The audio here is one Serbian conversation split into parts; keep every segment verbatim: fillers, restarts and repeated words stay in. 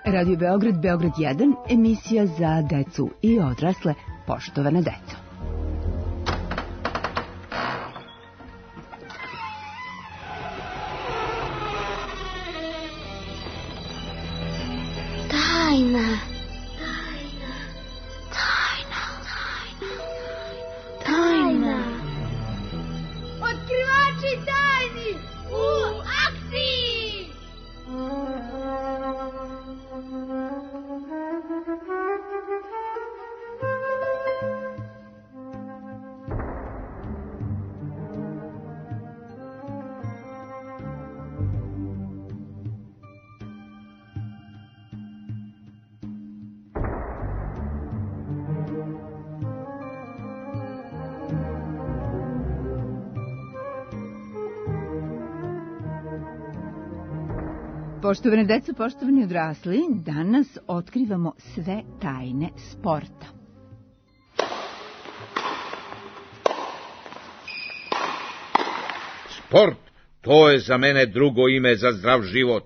Radio Beograd, Beograd jedan, emisija za decu i odrasle, poštovana deco. Tajna. Poštovane deco, poštovani odrasli, danas otkrivamo sve tajne sporta. Sport, to je za mene drugo ime za zdrav život.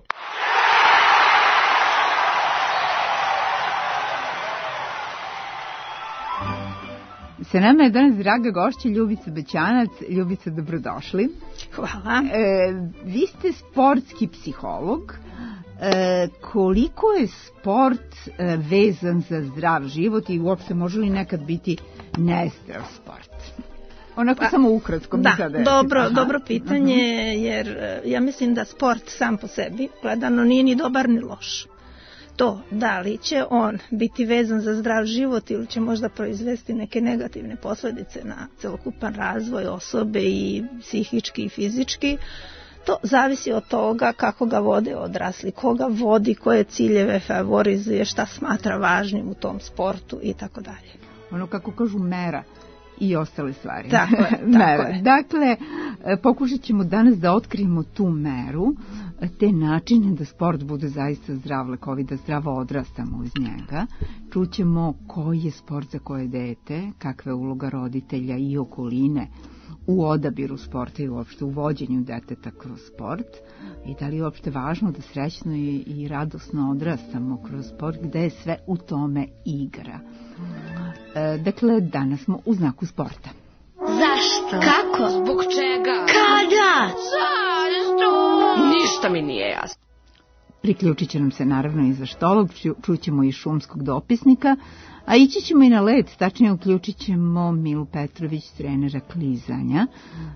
Sa nama je danas draga gošća Ljubica Bećanac. Ljubica, dobrodošli. Hvala. E, vi ste sportski psiholog. E, koliko je sport e, vezan za zdrav život i uopšte može li nekad biti nezdrav sport? Onako pa, samo ukratko. Da, sada dobro, Aha. dobro pitanje, uh-huh. jer ja mislim da sport sam po sebi gledano nije ni dobar ni loš. To, da li će on biti vezan za zdrav život ili će možda proizvesti neke negativne posljedice na celokupan razvoj osobe i psihički i fizički, to zavisi od toga kako ga vode odrasli, koga vodi, koje ciljeve favorizuje, šta smatra važnim u tom sportu i tako dalje. Ono kako kažu mera i ostale stvari. Tako je, tako je. Dakle, pokušat ćemo danas da otkrijemo tu meru, te načine da sport bude zaista zdrav, lekovit, da zdravo odrastamo uz njega. Čućemo koji je sport za koje dete, kakva je uloga roditelja i okoline u odabiru sporta i uopšte u vođenju deteta kroz sport i da li je uopšte važno da srećno i, i radosno odrastamo kroz sport gde je sve u tome igra. E, dakle, danas smo u znaku sporta. Zašto? Kako? Zbog čega? Kada? Zašto? Ništa mi nije jasno. Priključit će nam se naravno i zaštolog, čućemo i šumskog dopisnika, a ići ćemo i na led, tačnije uključit ćemo Milu Petrović, trenera klizanja,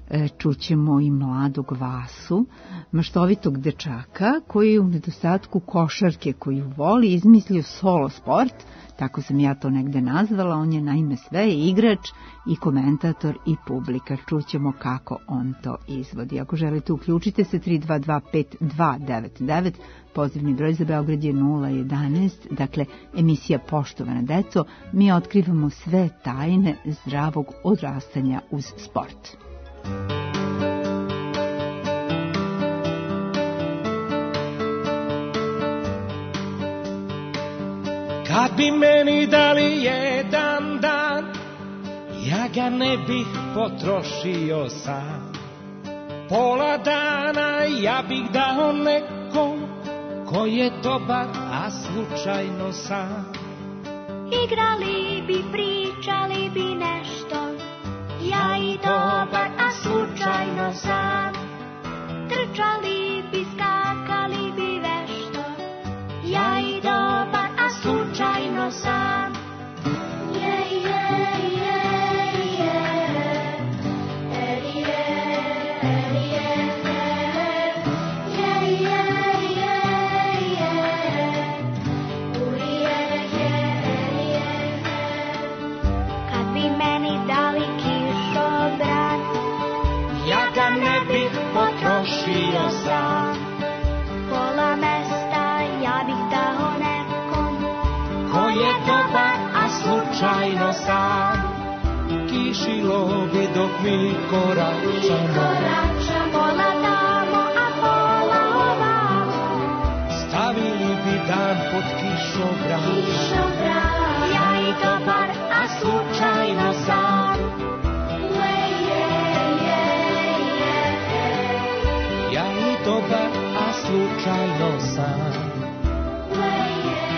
čućemo i mladog Vasu, maštovitog dečaka koji je u nedostatku košarke koju voli izmislio solo sport, tako sam ja to negde nazvala. On je naime sve igrač i komentator i publika. Čućemo kako on to izvodi. Ako želite, uključite se tri dva dva pet dva devet devet, pozivni broj za Beograd je nula jedanaest, dakle emisija Poštovana deco, mi otkrivamo sve tajne zdravog odrastanja uz sport. Kad bi meni dali jedan dan, ja ga ne bih potrošio sam. Pola dana ja bih dao nekom ko je dobar, a slučajno sam. Igrali bi, pričali bi nešto, ja i dobar, a slučajno sam. Trčali bi, skakali bi vešto, ja i dobar, a slučajno sam. Je, je, je, je, er je, er je, je, je, je, je, uri je, je, er je. Kad bi meni dali kišobran, ja ga ne bih potrošio sam. Pola mesta ja bih dao nekom ko je dobar, a slučajno sam. Kišilo bi dok mi koračamo, koračamo, pola tamo, a pola ovamo. Stavili bi dan pod kišobran, kišobran, ja i dobar, a slučajno sam. Le, je, je, je, ja i dobar, a slučajno sam. Le, je.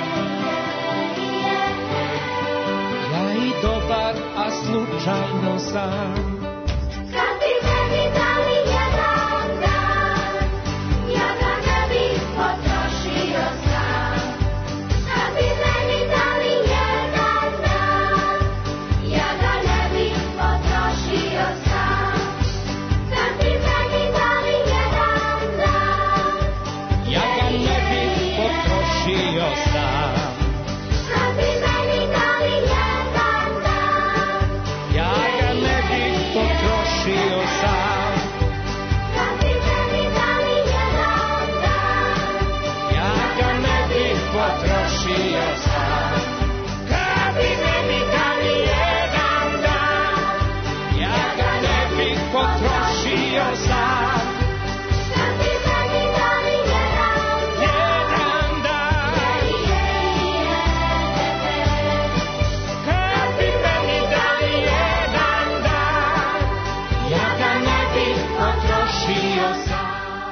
dobar, a slučajno sam. Kad bi meni dali jedan dan, ja ga ne bih potrošio sam. Kad bi meni dali jedan dan, ja ga ne bih potrošio sam. Kad bi meni dali jedan dan, Ja ga ne bih potrošio sam. kad bi meni dali jedan dan, Ja ga ne bih potrošio sam. kad bi meni dali jedan dan, Ja ga ne bih potrošio sam. Kad bi meni dali jedan dan, ja ga ne bih potrošio sam. kad bi meni dali jedan Jedan dan, kad bi meni dali jedan dan, ja ga ne bih potrošio sam.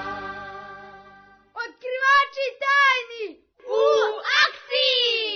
Otkrivači tajni u akciji!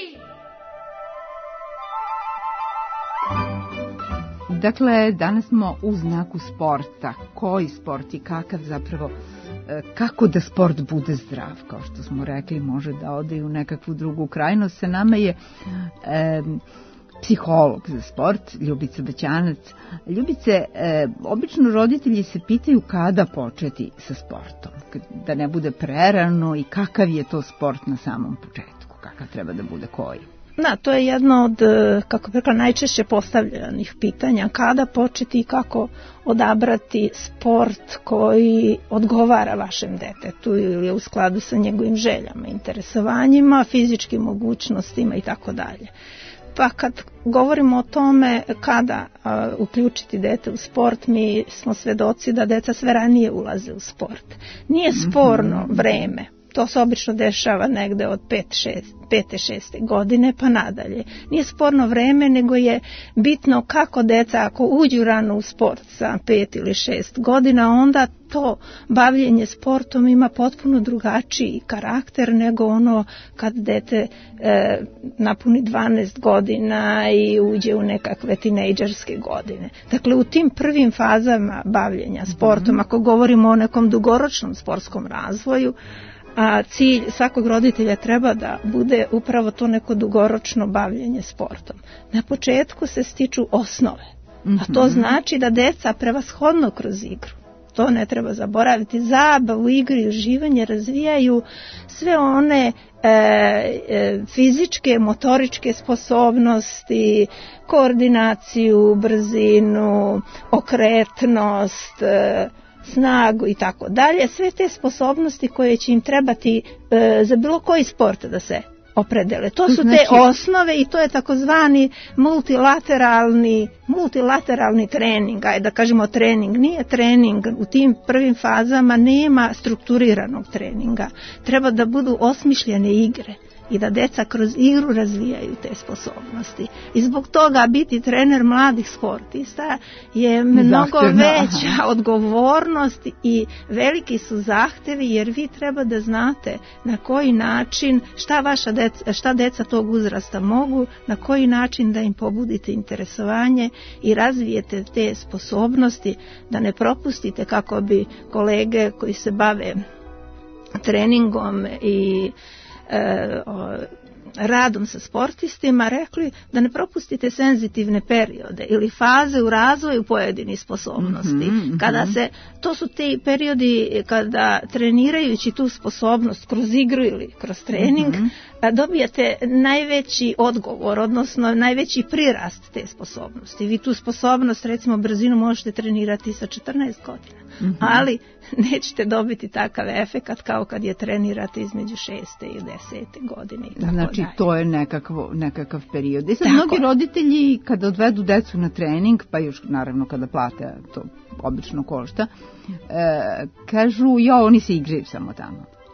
Dakle, danas smo u znaku sporta. Koji sport i kakav zapravo, e, kako da sport bude zdrav, kao što smo rekli, može da ode i u nekakvu drugu krajnost. Sa nama je e, psiholog za sport, Ljubica Baćanac. Ljubice, e, obično roditelji se pitaju kada početi sa sportom, da ne bude prerano i kakav je to sport na samom početku, kakav treba da bude koji. Da, to je jedno od, e, kako bih rekla, najčešće postavljenih pitanja. Kada početi i kako odabrati sport koji odgovara vašem detetu ili je u skladu sa njegovim željama, interesovanjima, fizičkim mogućnostima i tako dalje. Pa kad govorimo o tome kada a, uključiti dete u sport, mi smo svedoci da deca sve ranije ulaze u sport. Nije sporno vreme. To se obično dešava negde od pete šeste godine pa nadalje. Nije sporno vreme, nego je bitno kako deca, ako uđu rano u sport sa pet ili šest godina, onda to bavljenje sportom ima potpuno drugačiji karakter nego ono kad dete e, napuni dvanaest godina i uđe u nekakve tinejdžerske godine. Dakle, u tim prvim fazama bavljenja sportom, ako govorimo o nekom dugoročnom sportskom razvoju, a cilj svakog roditelja treba da bude upravo to neko dugoročno bavljenje sportom. Na početku se stiču osnove, a to znači da deca prevashodno kroz igru, to ne treba zaboraviti, zabavu, igru i uživanje razvijaju sve one e, e, fizičke, motoričke sposobnosti, koordinaciju, brzinu, okretnost, e, snagu i tako dalje, sve te sposobnosti koje će im trebati e, za bilo koji sport da se opredele. To su znači, te osnove i to je takozvani multilateralni multilateralni trening, ajde da kažemo trening. Nije trening, u tim prvim fazama nema strukturiranog treninga. Treba da budu osmišljene igre i da deca kroz igru razvijaju te sposobnosti. I zbog toga biti trener mladih sportista je mnogo Zahtevno. veća odgovornost i veliki su zahtevi, jer vi treba da znate na koji način, šta vaša deca, šta deca tog uzrasta mogu, na koji način da im pobudite interesovanje i razvijete te sposobnosti, da ne propustite, kako bi kolege koji se bave treningom i E, o, radom sa sportistima rekli da ne propustite senzitivne periode ili faze u razvoju pojedinih sposobnosti. Mm-hmm, kada se, to su ti periodi kada trenirajući tu sposobnost kroz igru ili kroz trening, mm-hmm. dobijate najveći odgovor, odnosno najveći prirast te sposobnosti. Vi tu sposobnost, recimo brzinu, možete trenirati sa četrnaest godina, mm-hmm. ali nećete dobiti takav efekat kao kad je trenirate između šeste i desete godine. I tako znači dalje. to je nekakvo, nekakav period. I sad mnogi roditelji kada odvedu decu na trening, pa još naravno kada plate, to obično košta, e, kažu, jo, oni se igraju samo tamo.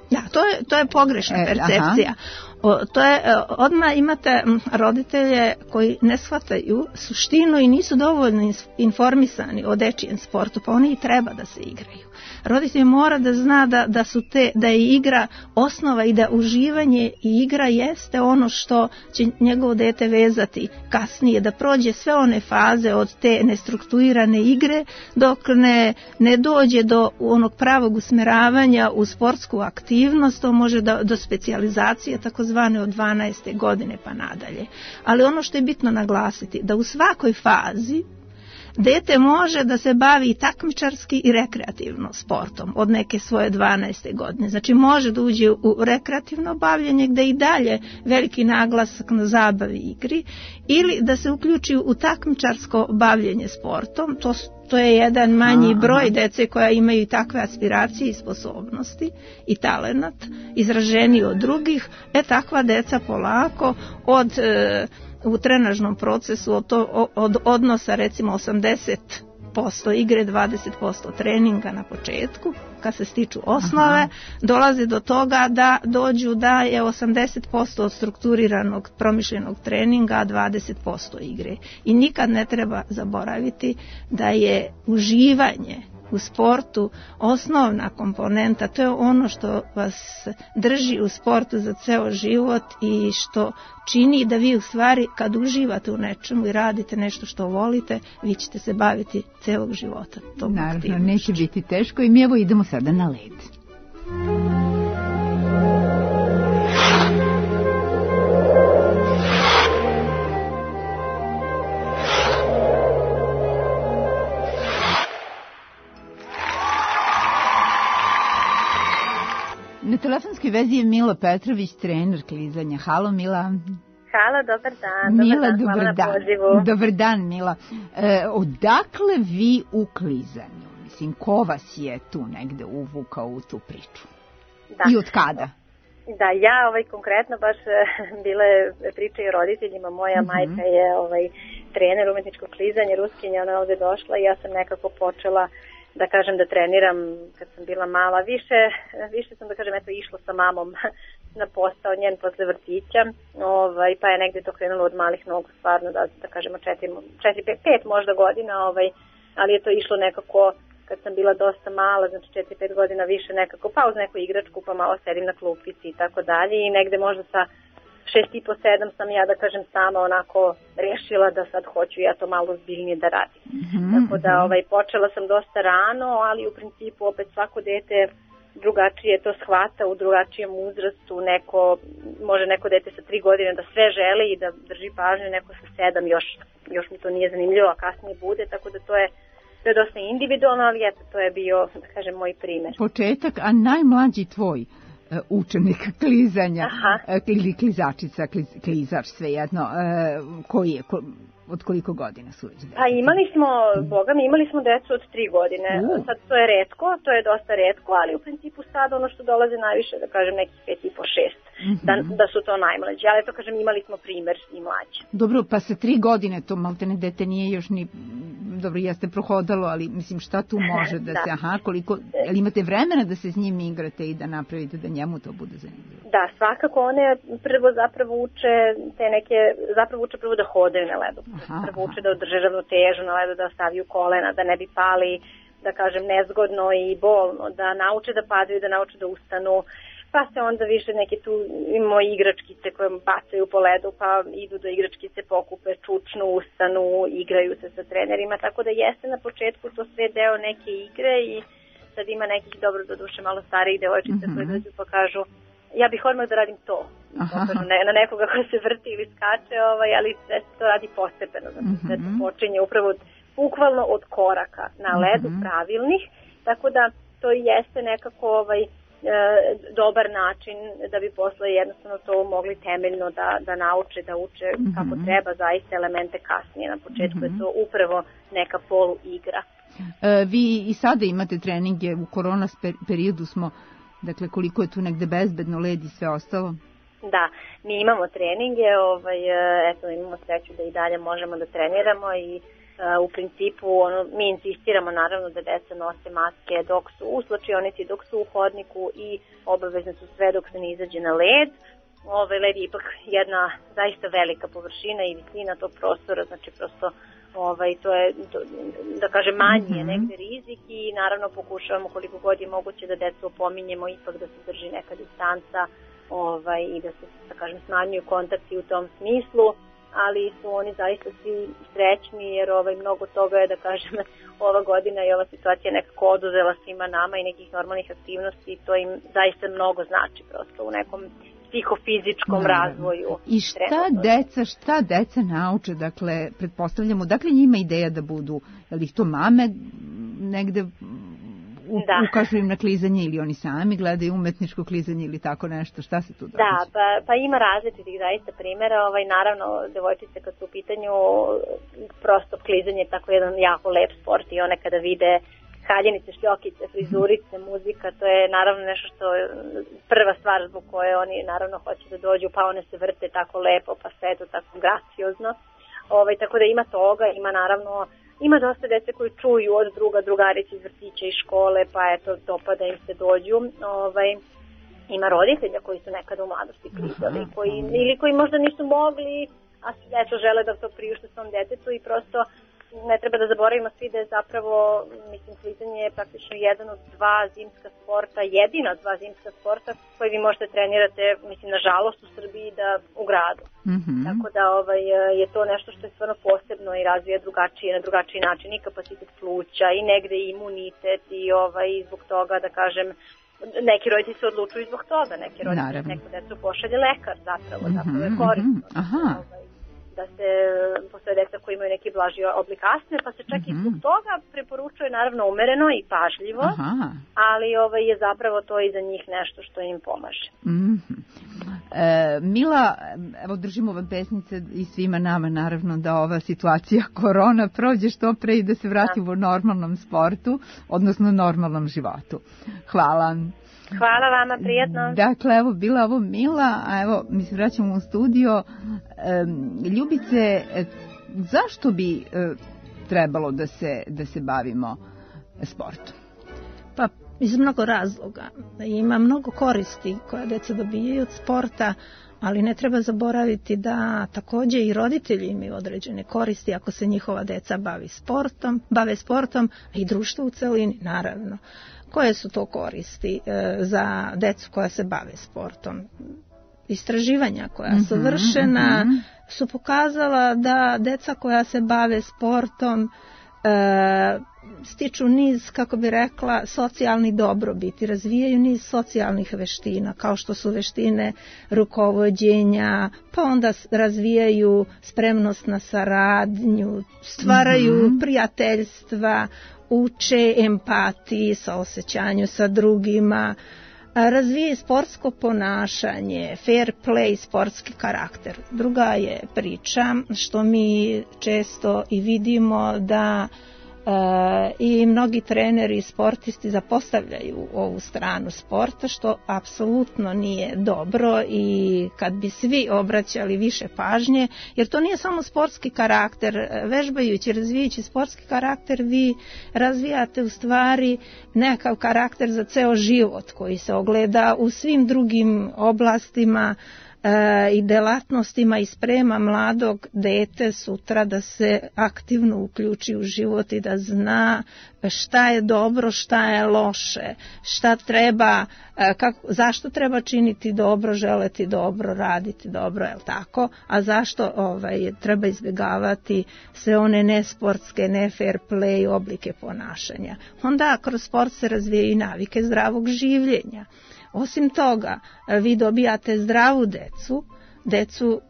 Ja, to je, to je pogrešna E, percepcija. O, to je, odmah imate roditelje koji ne shvataju suštinu i nisu dovoljno informisani o dečijem sportu, pa oni i treba da se igraju. Roditelj mora da zna da, da, su te, da je igra osnova i da uživanje i igra jeste ono što će njegovo dete vezati kasnije, da prođe sve one faze od te nestrukturirane igre dok ne, ne dođe do onog pravog usmeravanja u sportsku aktivnost, to može da, do specijalizacije takozvane od dvanaeste godine pa nadalje. Ali ono što je bitno naglasiti, da u svakoj fazi dete može da se bavi i takmičarski i rekreativno sportom od neke svoje dvanaeste godine. Znači može da uđe u rekreativno bavljenje gde i dalje veliki naglasak na zabavi i igri, ili da se uključi u takmičarsko bavljenje sportom. To, to je jedan manji broj dece koja imaju takve aspiracije i sposobnosti i talenat, izraženiji od drugih. E takva deca polako od... E, u trenažnom procesu od, to, od odnosa recimo osamdeset posto igre, dvadeset posto treninga na početku, kad se stiču osnove, aha, dolazi do toga da dođu da je osamdeset posto od strukturiranog promišljenog treninga, a dvadeset posto igre. I nikad ne treba zaboraviti da je uživanje u sportu osnovna komponenta, to je ono što vas drži u sportu za ceo život i što čini da vi u stvari kad uživate u nečemu i radite nešto što volite, vi ćete se baviti celog života. Naravno, neće biti teško i mi evo idemo sada na led. Na telefonskoj vezi je Mila Petrović, trener klizanja. Halo, Mila. Halo, dobar dan. Mila, dobar dan. Dobar dan. Dobar dan, Mila. E, odakle vi u klizanju? Mislim, ko vas je tu negde uvukao u tu priču? Da. I od kada? Da, ja ovaj, konkretno baš bile priče i roditeljima. Moja mm-hmm. majka je ovaj, trener umetničkog klizanja, Ruskinja, ona je ovde došla i ja sam nekako počela da kažem da treniram kad sam bila mala. Više, više sam da kažem eto išla sa mamom na posao njen posle vrtića, ovaj, pa je negde to krenulo od malih nogu, stvarno da, da kažemo četiri, četiri, pet, pet možda godina, ovaj, ali je to išlo nekako kad sam bila dosta mala, znači četiri, pet godina više nekako, pa uz neku igračku, pa malo sedim na klupici i tako dalje i negde možda sa šest i po sedam sam ja da kažem sama onako rešila da sad hoću ja to malo zbiljnije da radim. Mm-hmm. Tako da ovaj, počela sam dosta rano, ali u principu opet svako dete drugačije to shvata u drugačijem uzrastu, neko, može neko dete sa tri godine da sve želi i da drži pažnju, neko sa sedam još, još mi to nije zanimljivo, a kasnije bude, tako da to je, to je dosta individualno, ali eto, to je bio, da kažem, moj primer. Početak, a najmlađi tvoj učenik klizanja, aha, ili klizačica, kliz, klizač, svejedno, koji je, ko, od koliko godina su već dete? Pa imali smo, boga mi, imali smo decu od tri godine. Uh. Sad to je retko, to je dosta retko, ali u principu sad ono što dolaze najviše, da kažem, nekih pet i po šest, mm-hmm. da, da su to najmlađi. Ali to kažem, imali smo primer i mlađe. Dobro, pa sa tri godine to maltene dete nije još ni, dobro, jeste prohodalo, ali mislim šta tu može da, da. se, aha, koliko, ali imate vremena da se s njim igrate i da napravite da njemu to bude zanimljivo? Da, svakako one prvo zapravo uče te neke, zapravo uče prvo da hodaju na ledu. Aha, prvo uče da održe ravnotežu na ledu, da ostaviju kolena, da ne bi pali, da kažem, nezgodno i bolno, da nauče da padaju, da nauče da ustanu, pa se onda više neke tu imamo igračkice koje bacaju po ledu, pa idu do igračkice, pokupe, čučnu, ustanu, igraju se sa trenerima, tako da jeste na početku to sve deo neke igre i sad ima nekih, dobro do duše, malo starijih devojčica mm-hmm. koje dođu pa kažu ja bih odmah da radim to, ne, na nekoga ko se vrti ili skače, ovaj, ali sve se to radi postepeno, znači mm-hmm. sve to počinje upravo od, bukvalno od koraka na ledu mm-hmm. pravilnih, tako da to jeste nekako ovaj, e, dobar način da bi posle jednostavno to mogli temeljno da, da nauče, da uče mm-hmm. kako treba zaista elemente kasnije. Na početku mm-hmm. je to upravo neka polu igra. E, vi i sada imate treninge, u korona periodu smo, dakle, koliko je tu negde bezbedno, led i sve ostalo? Da, mi imamo treninge, ovaj, eto, imamo sreću da i dalje možemo da treniramo i u principu ono, mi insistiramo naravno da deca nose maske dok su u slačionici, dok su u hodniku i obavezne su sve dok se ne izađe na led. Ovaj led je ipak jedna zaista velika površina i visina tog prostora, znači prosto ovaj, to je, to, da kažem, manji je negde rizik i naravno pokušavamo koliko god je moguće da decu opominjemo ipak da se drži neka distanca ovaj, i da se, da kažem, smanjuju kontakti u tom smislu, ali su oni zaista svi srećni jer ovaj, mnogo toga je, da kažem, ova godina i ova situacija nekako oduzela svima nama i nekih normalnih aktivnosti i to im zaista mnogo znači prosto u nekom psihofizičkom razvoju. I šta trenutno. deca, šta deca nauče, dakle, pretpostavljamo, dakle njima ideja da budu, je li ih to mame negde u, ukažu im na klizanje ili oni sami gledaju umetničko klizanje ili tako nešto, šta se tu događa? Da, pa, pa ima različitih zaista primjera, ovaj, naravno, devojčice kad su u pitanju prosto klizanje je tako jedan jako lep sport i one kada vide haljenice, šljokice, frizurice, muzika, to je naravno nešto što je prva stvar zbog koje oni naravno hoće da dođu, pa one se vrte tako lepo, pa sve to tako graciozno. Ovaj, tako da ima toga, ima naravno, ima dosta dece koji čuju od druga, drugarica iz vrtića i škole, pa eto, dopada im se dođu. Ovaj, ima roditelja koji su nekada u mladosti klizali, koji, ili koji možda nisu mogli, a eto žele da to priušte svom detetu i prosto ne treba da zaboravimo svi da je zapravo, mislim, klizanje je praktično jedan od dva zimska sporta, jedina dva zimska sporta koji vi možete trenirate, mislim, nažalost u Srbiji da u gradu. Mm-hmm. Tako da ovaj, je to nešto što je stvarno posebno i razvija drugačije, na drugačiji način i kapacitet pluća i negde i imunitet i ovaj, zbog toga, da kažem, neki roditelji se odlučuju zbog toga, neki roditelji neko decu pošalje lekar zapravo, mm-hmm, zapravo je korisno. Mm-hmm. Aha. Ovaj, da se postoje deca koji imaju neki blaži oblik astme, pa se čak mm-hmm. i zbog toga preporučuje naravno umereno i pažljivo, aha. ali ovaj, je zapravo to i za njih nešto što im pomaže. Mm-hmm. E, Mila, evo držimo vam pesnice i svima nama naravno da ova situacija korona prođe što pre i da se vratimo u normalnom sportu, odnosno normalnom životu. Hvala. Hvala vama, prijatno. Dakle, evo, bila ovo Mila, a evo, mi se vraćamo u studio. E, Ljubice, e, zašto bi e, trebalo da se, da se bavimo sportom? Pa, iz mnogo razloga. Ima mnogo koristi koje deca dobijaju od sporta, ali ne treba zaboraviti da takođe i roditelji imaju određene koristi ako se njihova deca bavi sportom, bave sportom, a i društvo u celini, naravno. Koje su to koristi e, za decu koja se bave sportom? Istraživanja koja su vršena mm-hmm. su pokazala da deca koja se bave sportom e, stiču niz, kako bi rekla, socijalni dobrobit i razvijaju niz socijalnih veština, kao što su veštine rukovođenja, pa onda razvijaju spremnost na saradnju, stvaraju mm-hmm. prijateljstva, uče empatiji, saosećanju sa drugima, razvije sportsko ponašanje, fair play, sportski karakter. Druga je priča što mi često i vidimo da e, i mnogi treneri i sportisti zapostavljaju ovu stranu sporta, što apsolutno nije dobro i kad bi svi obraćali više pažnje, jer to nije samo sportski karakter, vežbajući, razvijajući sportski karakter, vi razvijate u stvari nekakav karakter za ceo život koji se ogleda u svim drugim oblastima e, i delatnostima i sprema mladog dete sutra da se aktivno uključi u život i da zna šta je dobro, šta je loše, šta treba, e, kako, zašto treba činiti dobro, želeti dobro, raditi dobro, je li tako? A zašto ovaj, treba izbjegavati sve one nesportske, ne fair play oblike ponašanja. Onda kroz sport se razvijaju i navike zdravog življenja. Osim toga, vi dobijate zdravu decu, decu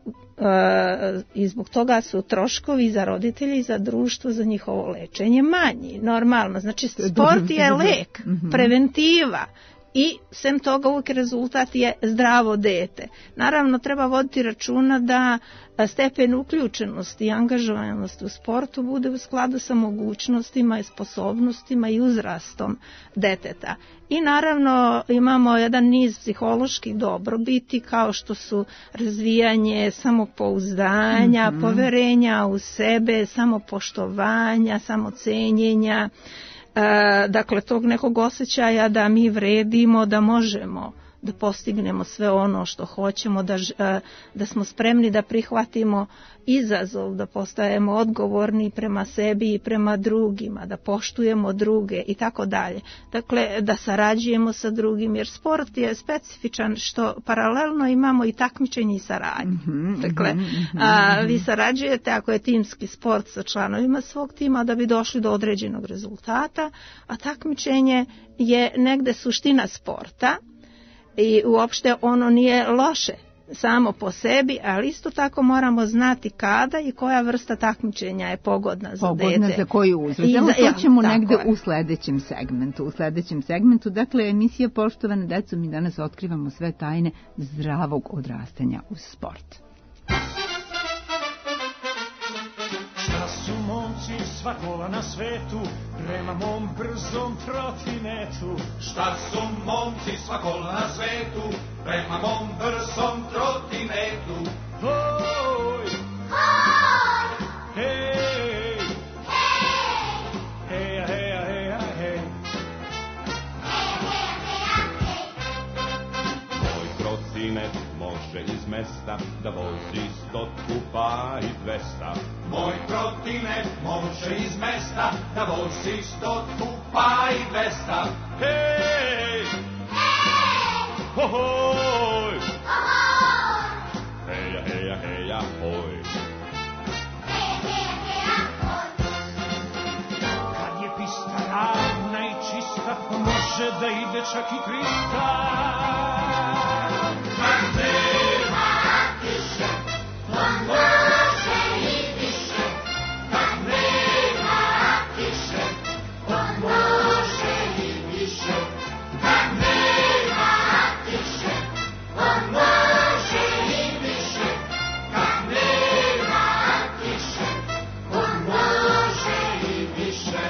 e, i zbog toga su troškovi za roditelje i za društvo, za njihovo lečenje manji. Normalno, znači sport je lek, preventiva i sem toga uvijek rezultat je zdravo dete. Naravno, treba voditi računa da stepen uključenosti i angažovanosti u sportu bude u skladu sa mogućnostima i sposobnostima i uzrastom deteta. I naravno imamo jedan niz psiholoških dobrobiti kao što su razvijanje samopouzdanja, mm-hmm. poverenja u sebe, samopoštovanja, samocenjenja, e, dakle tog nekog osjećaja da mi vredimo, da možemo da postignemo sve ono što hoćemo, da, da smo spremni da prihvatimo izazov, da postajemo odgovorni prema sebi i prema drugima, da poštujemo druge i tako dalje. Dakle, da sarađujemo sa drugim, jer sport je specifičan što paralelno imamo i takmičenje i saradnje. Dakle, a, vi sarađujete ako je timski sport sa članovima svog tima da bi došli do određenog rezultata, a takmičenje je negde suština sporta. I uopšte ono nije loše samo po sebi, ali isto tako moramo znati kada i koja vrsta takmičenja je pogodna za pogodna dete. Pogodna za koju uzrast. Evo to ćemo ja, negde je. u sledećem segmentu. U sledećem segmentu, dakle, emisija Poštovane deco, mi danas otkrivamo sve tajne zdravog odrastanja uz sport. Sva kola na svetu, prema mom brzom trotinetu. Šta su momci sva kola na svetu, prema mom brzom trotinetu. Hoj! Hoj! Hej! Hej! Heja, heja, heja, hej! Heja, heja, hej! Moj trotinet može iz mesta da vozi stotku pa i dvesta. Moj trotinet može iz mesta da vozi stotku pa i dvesta. Hej! Hej! Hohoj! Hohoj! Heja, heja, heja, hoj! Heja, heja, heja, hoj! Kad je pista ravna i čista, može da ide čak i trista. Kad nema kiše, on može i više. Kad nema kiše, on može i više. Kad nema kiše, on može i više. Kad nema kiše, on može i više.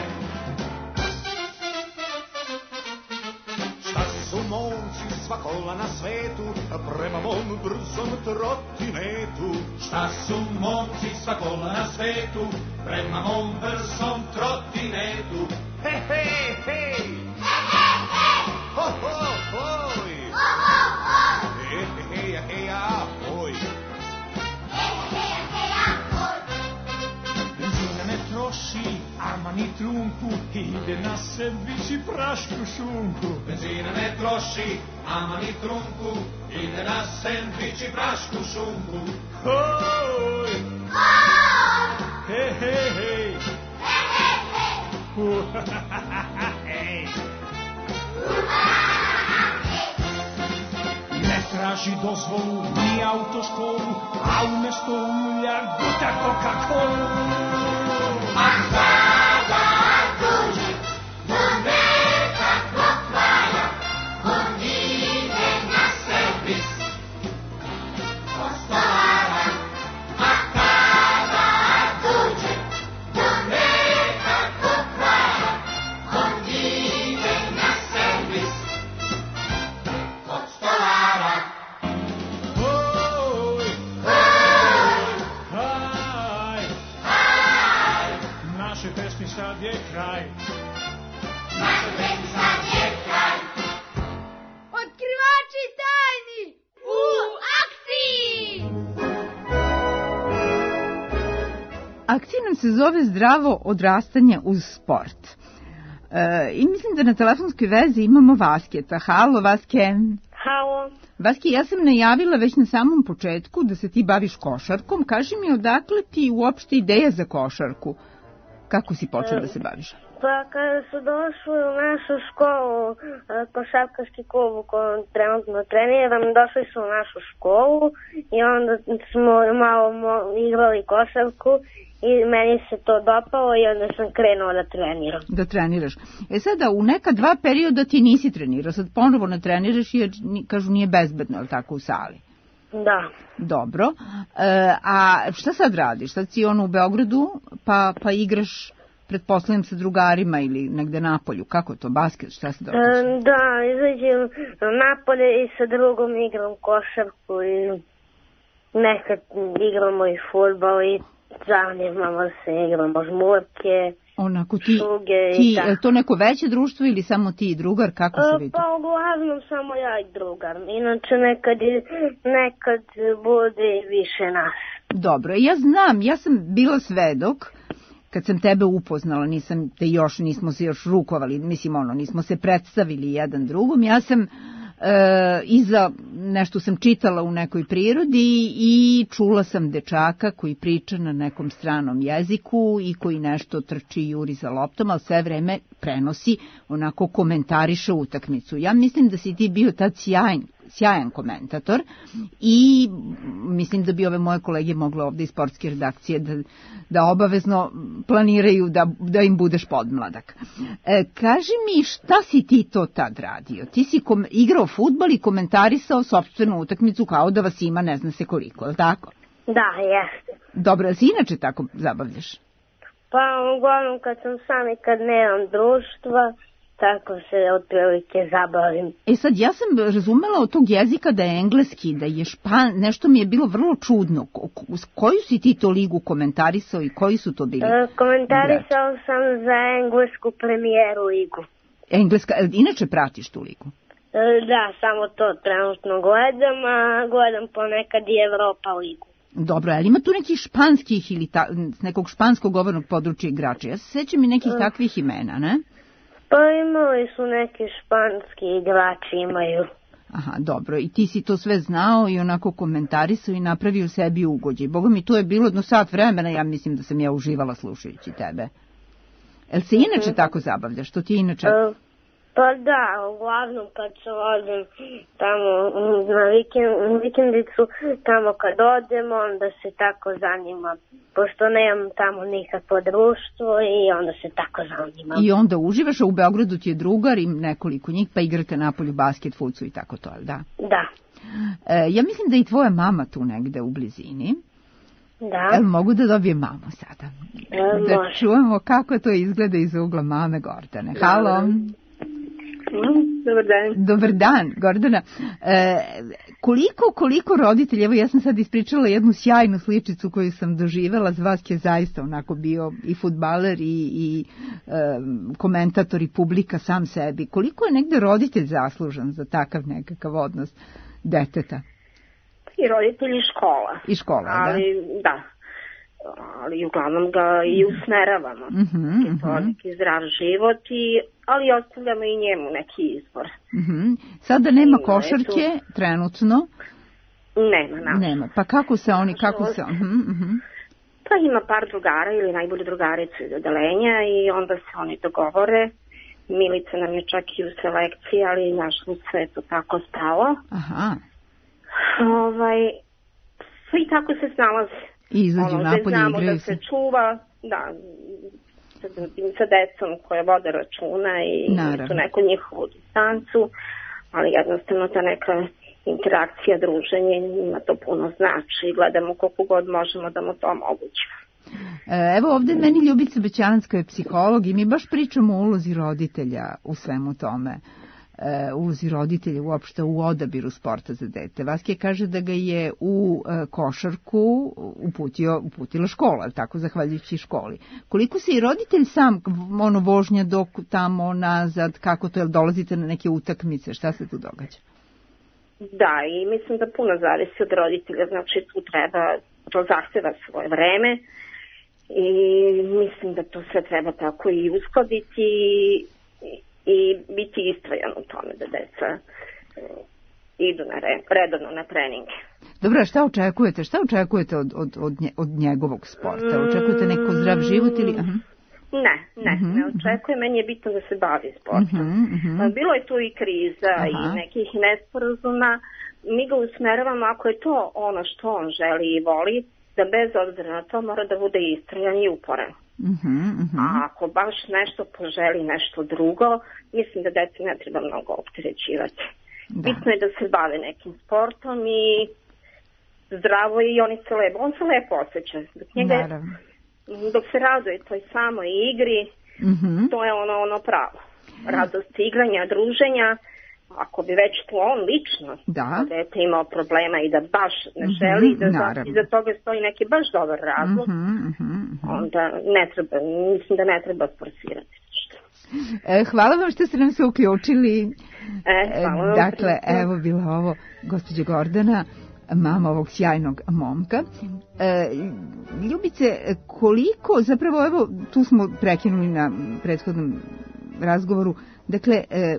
Šta su momci sva kola na svetu, prema mom brzom trotinetu. Šta su momci sva kola na svetu, prema mom brzom trotinetu. He, he, hej! He, he, hej! Ho, ho, hoj! Ho, ho, hoj! He, he, heja, heja, hoj! He, he, heja, hoj! Benzina ne troši, ama ni trunku, ide na sendviči prašku šunku. Benzina ne troši, ama ni trunku, ide na sendvič i prašku šunku. Hoj! Hoj! He, he, hej! He, he, hej! Hu, ha, ha, ha, ha, hej! Ne traži dozvolu, ni autoškolu, a umesto ulja guta Coca-Colu. A kada dođe do nekakvog kraja, on ide na servis postolara. A kada dođe do nekakvog kraja, on ide na servis postolara. Hoj! Hoj! Haj! Haj! Naše pesmi sad je kraj. Naša pesmi sad je kraj. Otkrivači tajni u akciji! Akcija nam se zove Zdravo odrastanje uz sport. E, I mislim da na telefonskoj vezi imamo Vasketa. Halo, Vaske. Halo. Vaski, ja sam najavila već na samom početku da se ti baviš košarkom. Kaži mi, odakle ti uopšte ideja za košarku? Kako si počela da se baviš? Pa kada su došli u našu školu, košarkaški klub u kojem trenutno treniram, došli su u našu školu i onda smo malo igrali košarku i meni se to dopalo i onda sam krenula da treniram. Da treniraš. E sada, u neka dva perioda ti nisi trenirao, sad ponovo ne treniraš jer, kažu, nije bezbedno, ali tako, u sali. Da. Dobro. E, a šta sad radiš? Sad si ono u Beogradu, pa, pa igraš, pretpostavljam, sa drugarima ili negde napolju. Kako je to, basket, šta se događa? E, da, izađem napolje i sa drugom igram košarku i nekad igramo i fudbal i zanimamo se, igramo žmurke, Onako ti, šuge ti, i tako. je to neko veće društvo ili samo ti i drugar? Kako se vidi? Pa uglavnom samo ja i drugar. Inače nekad, nekad bude više nas. Dobro, ja znam, ja sam bila svedok kad sam tebe upoznala, nisam te još, nismo se još rukovali, mislim ono, nismo se predstavili jedan drugom, ja sam e, iza, nešto sam čitala u nekoj prirodi i čula sam dečaka koji priča na nekom stranom jeziku i koji nešto trči i juri za loptom, ali sve vreme prenosi, onako komentariše utakmicu. Ja mislim da si ti bio tad sjajan, sjajan komentator i mislim da bi ove moje kolege mogle ovde iz sportske redakcije da, da obavezno planiraju da, da im budeš podmladak. E, kaži mi, šta si ti to tad radio? Ti si kom, igrao fudbal i komentarisao sopstvenu utakmicu kao da vas ima ne zna se koliko, je li tako? Da, jeste. Dobro, ali si inače tako zabavljaš? Pa uglavnom kad sam sam i kad nemam društva, tako se otprilike zabavim. E sad, ja sam razumela od tog jezika da je engleski, da je špan, nešto mi je bilo vrlo čudno. Koju si ti to ligu komentarisao i koji su to bili? E, komentarisao igrači? Sam za englesku premijeru ligu. Engleska, inače pratiš tu ligu? E, da, samo to trenutno gledam, a gledam ponekad i Evropa ligu. Dobro, ali ima tu nekih španskih ili ta, nekog španskog govornog područja igrača? Ja se sećam i nekih e. takvih imena, ne? Pa imali su neki španski igrači, imaju. Aha, dobro. I ti si to sve znao i onako komentarisao i napravio sebi ugođaj. Boga mi, to je bilo jedno sat vremena, ja mislim da sam ja uživala slušajući tebe. Jel se inače mm-hmm. tako zabavljaš? Što ti inače... Uh, pa da, uglavnom kad se odem tamo na vikend, vikendicu, tamo kad odem, onda se tako zanimam. Pošto nemam tamo nikakvo društvo i onda se tako zanimam. I onda uživaš, a u Beogradu ti je drugar i nekoliko njih, pa igrate napolju basket, fucu i tako to, da? Da. E, ja mislim da i tvoja mama tu negde u blizini. Da. Jel mogu da dobijem mamu sada? E, da može. Čujemo kako to izgleda iz ugla mame Gordane. Halo. Dobar dan. Dobar dan, Gordana. E, koliko, koliko roditelji, evo ja sam sad ispričala jednu sjajnu sličicu koju sam doživela, za vas je zaista onako bio i fudbaler i, i e, komentator i publika sam sebi. Koliko je negde roditelj zaslužan za takav nekakav odnos deteta? I roditelji i škola. I škola, ali, da. da. Ali uglavnom ga i usmeravamo. Mm-hmm, I to mm-hmm. neki zdrav život, i, ali ostavljamo i njemu neki izbor. Mm-hmm. Sada nema I košarke tu... trenutno? Nema, naravno. Nema. Pa kako se oni, kako se... Mm-hmm. Pa ima par drugara ili najbolje drugarice iz odelenja i onda se oni dogovore. Milica nam je čak i u selekciji, ali našlo sve to tako stalo. Aha. Ovaj, i tako se snalazi. I izađu ono, napolje, znamo igraju da se. se čuva, da, sa, sa decom koje vode računa i Naravno. tu neku njihovu distancu, ali jednostavno ta neka interakcija, druženje, ima to puno znači i gledamo koliko god možemo da mu to omogućimo. Evo ovde meni Ljubica Bećanska je psiholog i mi baš pričamo o ulozi roditelja u svemu tome. Ulozi roditelja uopšte u odabiru sporta za dete. Vaske kaže da ga je u košarku uputio, uputila škola, tako, zahvaljujući školi. Koliko se i roditelj sam, ono, vožnja dok tamo, nazad, kako to, jel dolazite na neke utakmice, šta se tu događa? Da, i mislim da puno zavisi od roditelja, znači tu treba, to zahteva svoje vreme i mislim da to sve treba tako i uskladiti i i biti istrajan u tome da deca e, idu na re, redovno na treninge. Dobro, šta očekujete? Šta očekujete od, od, od, nje, od njegovog sporta? Očekujete neko zdrav život ili... Aha. Ne, ne, uh-huh, ne očekujem. Meni je bitno da se bavi sportom. Uh-huh, uh-huh. Bilo je tu i kriza Aha. i nekih nesporazuma. Mi ga usmeravamo ako je to ono što on želi i voli, da bez obzira na to mora da bude istrajan i uporan. Uh-huh, uh-huh. A ako baš nešto poželi, nešto drugo, mislim da deca ne treba mnogo opterećivati. Da. Bitno je da se bave nekim sportom i zdravo i oni se lepo, on se lepo osjeća. Dok, njega, dok se raduje toj samoj igri, uh-huh. to je ono, ono pravo. Radost igranja, druženja. Ako bi već to on lično da dete imao problema i da baš ne želi, mm-hmm, da iza toga stoji neki baš dobar razlog, mm-hmm, mm-hmm. onda ne treba, mislim da ne treba forsirati nešto. E, hvala vam što ste nam se uključili. E, hvala vam. Dakle, evo bila ovo gospođa Gordana, mama ovog sjajnog momka. E, Ljubice, koliko, zapravo evo, tu smo prekinuli na prethodnom razgovoru, dakle, e,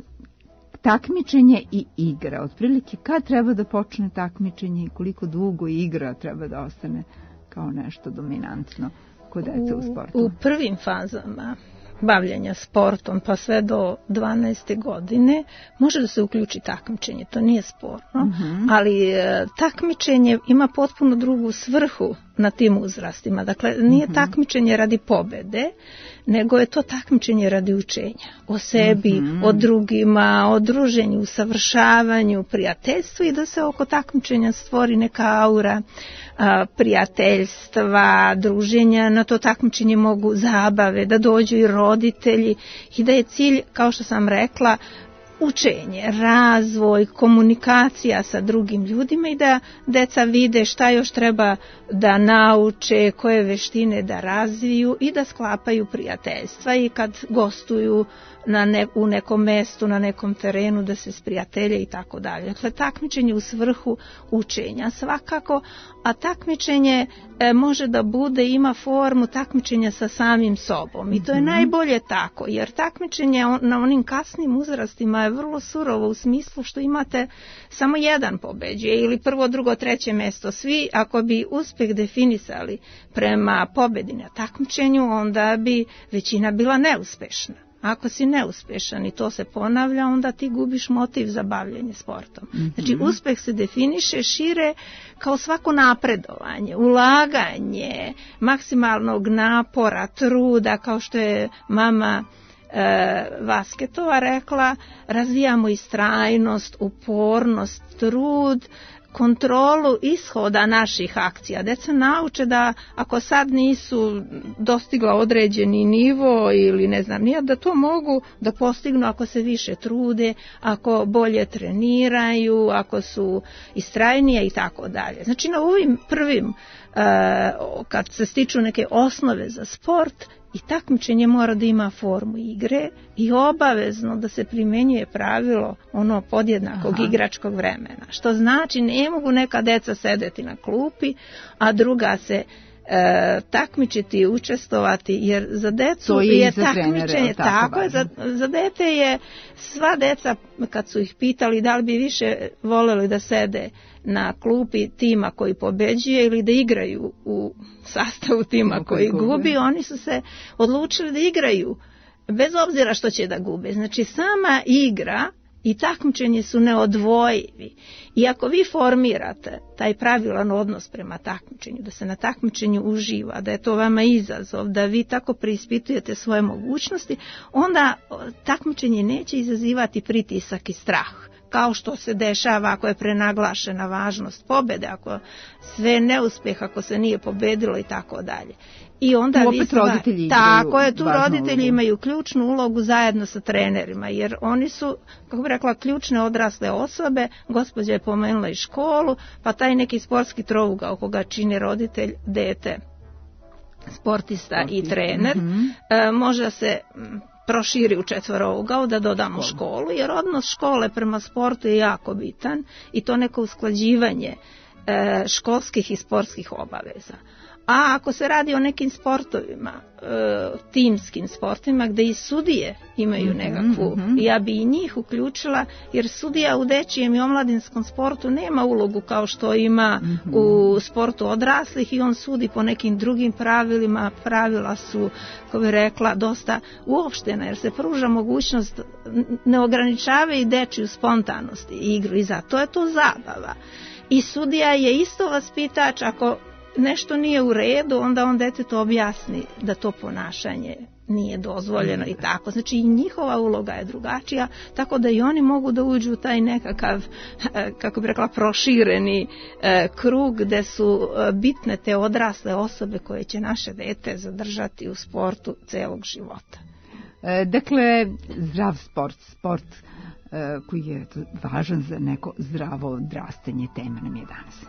takmičenje i igra. Otprilike kad treba da počne takmičenje i koliko dugo igra treba da ostane kao nešto dominantno kod dece u sportu? U, u prvim fazama bavljenja sportom pa sve do dvanaeste godine može da se uključi takmičenje, to nije sporno, uh-huh. ali e, takmičenje ima potpuno drugu svrhu na tim uzrastima. Dakle, nije uh-huh. takmičenje radi pobede, nego je to takmičenje radi učenja o sebi, uh-huh. o drugima, o druženju, usavršavanju, prijateljstvu i da se oko takmičenja stvori neka aura a, prijateljstva, druženja. Na to takmičenje mogu zabave, da dođu i roditelji i da je cilj, kao što sam rekla, učenje, razvoj, komunikacija sa drugim ljudima i da deca vide šta još treba da nauče, koje veštine da razviju i da sklapaju prijateljstva i kad gostuju na ne, u nekom mestu, na nekom terenu da se sprijatelje i tako dalje. Dakle, takmičenje u svrhu učenja svakako, a takmičenje e, može da bude, ima formu takmičenja sa samim sobom i to je najbolje tako, jer takmičenje na onim kasnim uzrastima je vrlo surovo u smislu što imate samo jedan pobeđuje ili prvo, drugo, treće mesto. Svi ako bi uspeh definisali prema pobedi na takmičenju, onda bi većina bila neuspešna. Ako si neuspešan i to se ponavlja, onda ti gubiš motiv za bavljenje sportom. Mm-hmm. Znači, uspeh se definiše šire kao svako napredovanje, ulaganje, maksimalnog napora, truda, kao što je mama e, Vasketova rekla, razvijamo istrajnost, upornost, trud, kontrolu ishoda naših akcija. Deca nauče da ako sad nisu dostigla određeni nivo ili ne znam nije, da to mogu da postignu ako se više trude, ako bolje treniraju, ako su istrajnije i tako dalje. Znači na ovim prvim, kad se stiču neke osnove za sport, i takmičenje mora da ima formu igre i obavezno da se primjenjuje pravilo ono podjednakog Aha. igračkog vremena. Što znači ne mogu neka deca sedeti na klupi, a druga se e, takmičiti i učestvovati, jer za decu je, je za takmičenje, trenere, tako, tako je, za, za dete je, sva deca kad su ih pitali da li bi više voljeli da sede na klupi tima koji pobeđuje ili da igraju u sastavu tima koji gubi, oni su se odlučili da igraju bez obzira što će da gube. Znači sama igra i takmičenje su neodvojivi. I ako vi formirate taj pravilan odnos prema takmičenju, da se na takmičenju uživa, da je to vama izazov, da vi tako preispitujete svoje mogućnosti, onda takmičenje neće izazivati pritisak i strah. Kao što se dešava ako je prenaglašena važnost pobede, ako sve neuspjeh, ako se nije pobedilo i tako dalje. I onda tu opet roditelji tako je, tu roditelji ulogu. Imaju ključnu ulogu zajedno sa trenerima, jer oni su, kako bi rekla, ključne odrasle osobe. Gospođa je pomenula i školu, pa taj neki sportski trougao koga čini roditelj, dete, sportista Sporti. i trener, mm-hmm. e, može se proširi u četvorougao, da dodamo školu. školu, jer odnos škole prema sportu je jako bitan i to neko usklađivanje e, školskih i sportskih obaveza. A ako se radi o nekim sportovima, e, timskim sportovima, gde i sudije imaju nekakvu, mm-hmm. ja bi i njih uključila, jer sudija u dečijem i omladinskom sportu nema ulogu kao što ima mm-hmm. u sportu odraslih i on sudi po nekim drugim pravilima. Pravila su, kako bi rekla, dosta uopštena, jer se pruža mogućnost, ne ograničava i dečiju spontanost i igru i zato je to zabava. I sudija je isto vaspitač ako nešto nije u redu, onda on detetu objasni da to ponašanje nije dozvoljeno i tako. Znači i njihova uloga je drugačija, tako da i oni mogu da uđu u taj nekakav, kako bi rekla, prošireni krug gde su bitne te odrasle osobe koje će naše dete zadržati u sportu celog života. Dakle, zdrav sport, sport koji je važan za neko zdravo odrastanje, tema nam je danas.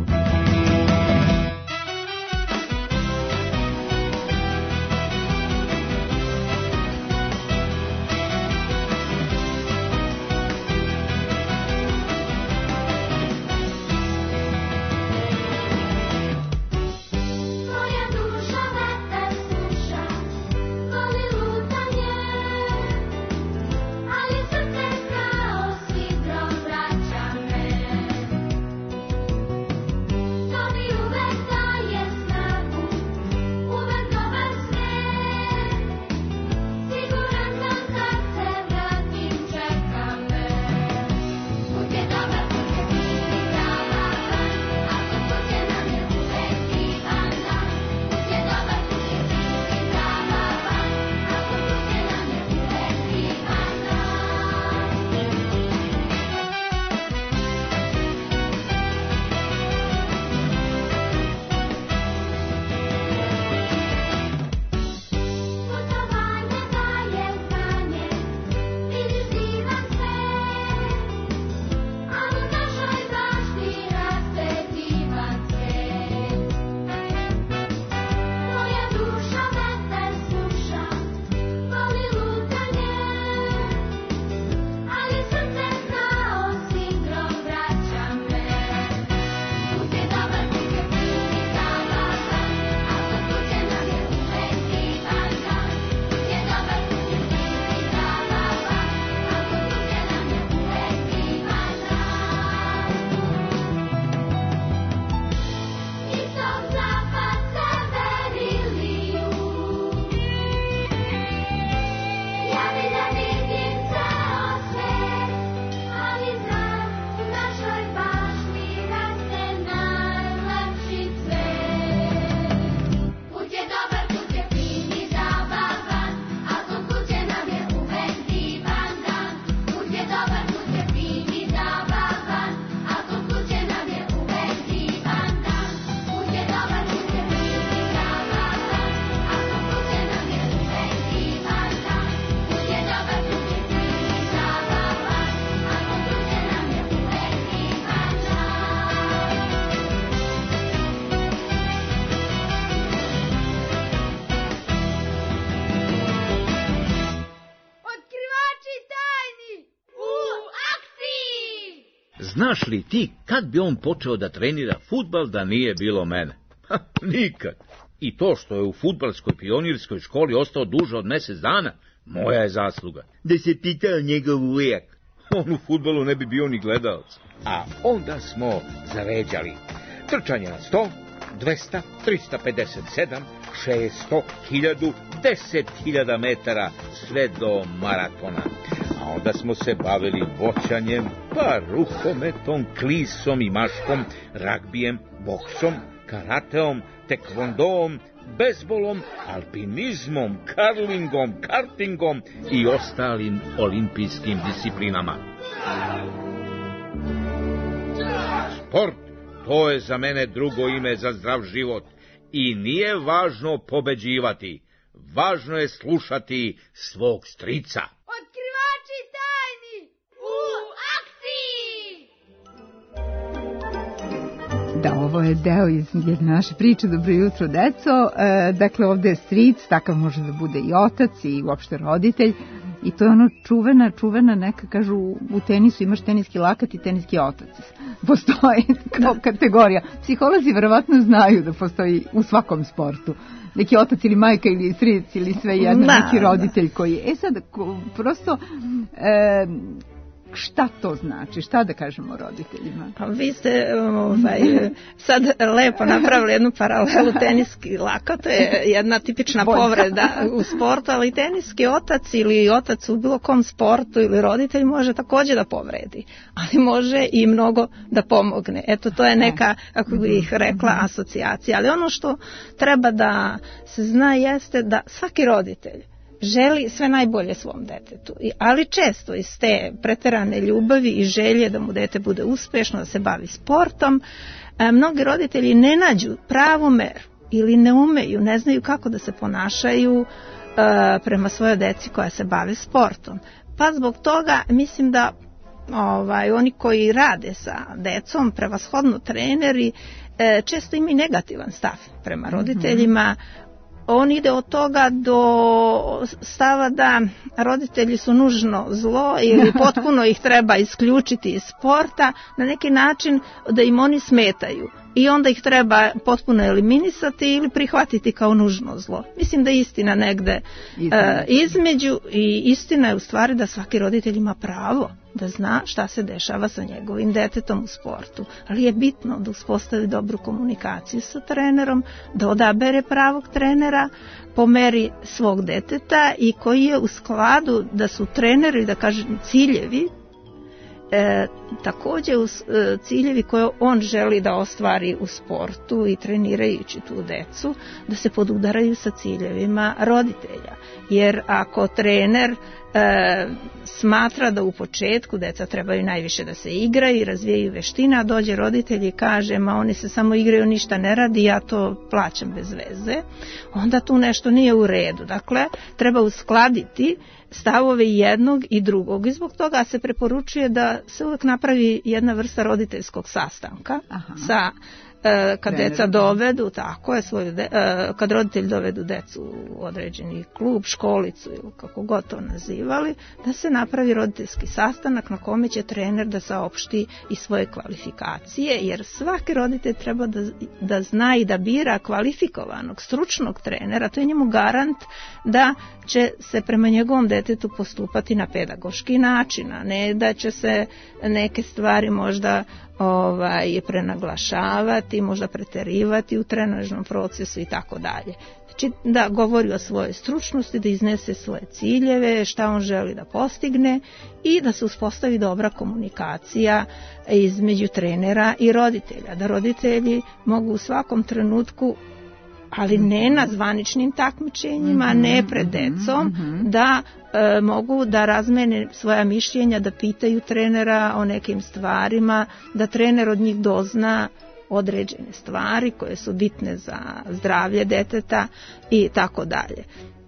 Znaš li ti kad bi on počeo da trenira fudbal da nije bilo mene? Ha, nikad. I to što je u fudbalskoj pionirskoj školi ostao duže od mjesec dana, moja je zasluga. Da se pitao njegov ujak, on u fudbalu ne bi bio ni gledalac. A onda smo zaređali. Trčanje na sto, dvesta, trista pedeset sedam, šesto, hiljadu, deset hiljada metara, sve do maratona. A onda smo se bavili voćanjem, pa rukometom, klisom i maškom, ragbijem, boksom, karateom, tekvondom, bezbolom, alpinizmom, karlingom, kartingom i ostalim olimpijskim disciplinama. Sport, to je za mene drugo ime za zdrav život i nije važno pobeđivati, važno je slušati svog strica. Otkrivači tajni u akciji! Da, ovo je deo iz jedne naše priče. Dobro jutro, deco. E, dakle, ovde je stric, takav može da bude i otac i uopšte roditelj. I to je ono čuvena, čuvena neka, kažu, u tenisu imaš teniski lakat i teniski otac. Postoji kao kategorija. Psiholozi verovatno znaju da postoji u svakom sportu neki otac ili majka ili stric ili sve jedno, neki roditelj koji... E sad, prosto... E, šta to znači? Šta da kažemo roditeljima? A vi ste ovaj, sad lepo napravili jednu paralelu teniski lako, to je jedna tipična Boljka. povreda u sportu, ali teniski otac ili otac u bilo kom sportu ili roditelj može također da povredi, ali može i mnogo da pomogne. Eto, to je neka, kako bih rekla, asocijacija. Ali ono što treba da se zna jeste da svaki roditelj želi sve najbolje svom detetu, ali često iz te preterane ljubavi i želje da mu dete bude uspešno, da se bavi sportom, mnogi roditelji ne nađu pravu meru ili ne umeju, ne znaju kako da se ponašaju prema svojoj deci koja se bave sportom. Pa zbog toga mislim da ovaj, oni koji rade sa decom, prevashodno treneri, često imaju negativan stav prema roditeljima. On ide od toga do stava da roditelji su nužno zlo ili potpuno ih treba isključiti iz sporta, na neki način da im oni smetaju i onda ih treba potpuno eliminisati ili prihvatiti kao nužno zlo. Mislim da je istina negde između. Uh, između i istina je u stvari da svaki roditelj ima pravo da zna šta se dešava sa njegovim detetom u sportu, ali je bitno da uspostavi dobru komunikaciju sa trenerom, da odabere pravog trenera po meri svog deteta i koji je u skladu da su treneri, da kažem, ciljevi, E, također uz e, ciljevi koje on želi da ostvari u sportu i trenirajući tu decu, da se podudaraju sa ciljevima roditelja. Jer ako trener e, smatra da u početku deca trebaju najviše da se igraju i razvijaju veštine, a dođe roditelj i kaže, ma oni se samo igraju, ništa ne radi, ja to plaćam bez veze, onda tu nešto nije u redu. Dakle, treba uskladiti stavove jednog i drugog i zbog toga se preporučuje da se uvijek napravi jedna vrsta roditeljskog sastanka. Aha. sa e, kad Trener, deca dovedu, tako je, svoju de, e, kad roditelji dovedu decu u određeni klub, školicu ili kako god to nazivali, da se napravi roditeljski sastanak na kome će trener da saopšti i svoje kvalifikacije, jer svaki roditelj treba da, da zna i da bira kvalifikovanog, stručnog trenera, to je njemu garant da će se prema njegovom detetu postupati na pedagoški način, a ne da će se neke stvari možda ovaj, prenaglašavati, možda preterivati u trenažnom procesu i tako dalje. Znači da govori o svojoj stručnosti, da iznese svoje ciljeve, šta on želi da postigne i da se uspostavi dobra komunikacija između trenera i roditelja. Da roditelji mogu u svakom trenutku, ali ne na zvaničnim takmičenjima, mm-hmm, ne pred decom, mm-hmm. da e, mogu da razmene svoja mišljenja, da pitaju trenera o nekim stvarima, da trener od njih dozna određene stvari koje su bitne za zdravlje deteta i tako dalje.